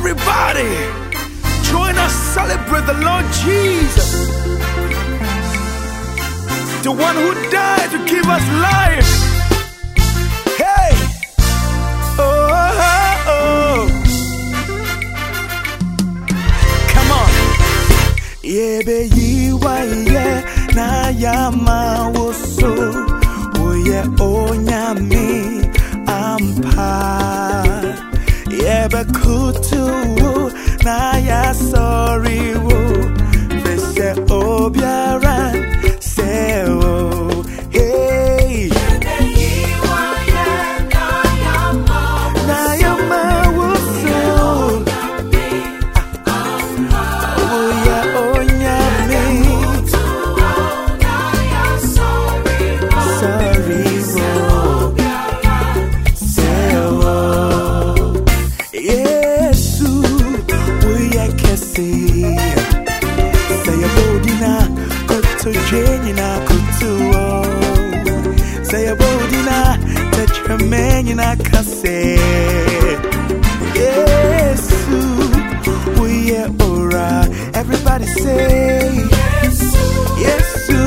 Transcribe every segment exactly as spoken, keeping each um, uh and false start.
Everybody, join us, celebrate the Lord Jesus, the one who died to give us life. Hey, oh, oh, oh. Come on. Yeah, baby, why, yeah, na yama woso, oh yeah, oh nyami, ampa. Yeah, but kutu na ya sorry wo Fese obiaran se wo hey na ya ma wo so oh yeah oh nyame sorry wo Jenina kutuo say a bodina touch her man in a casse yes we are ora everybody say yes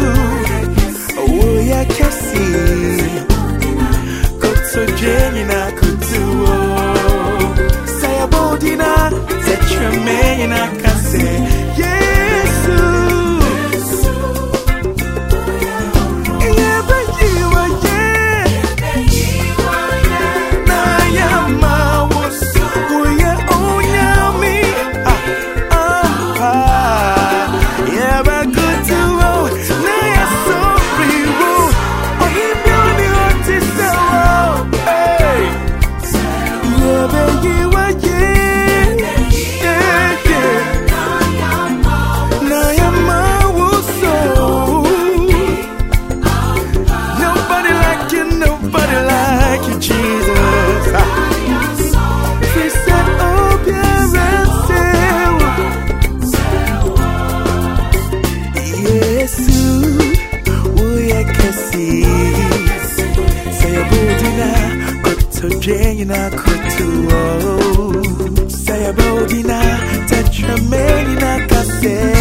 we are cassie go to Jenina kutuo say a bodina touch her man in a casse yes Jenina kutuo say a bodina touch her man in a cassette.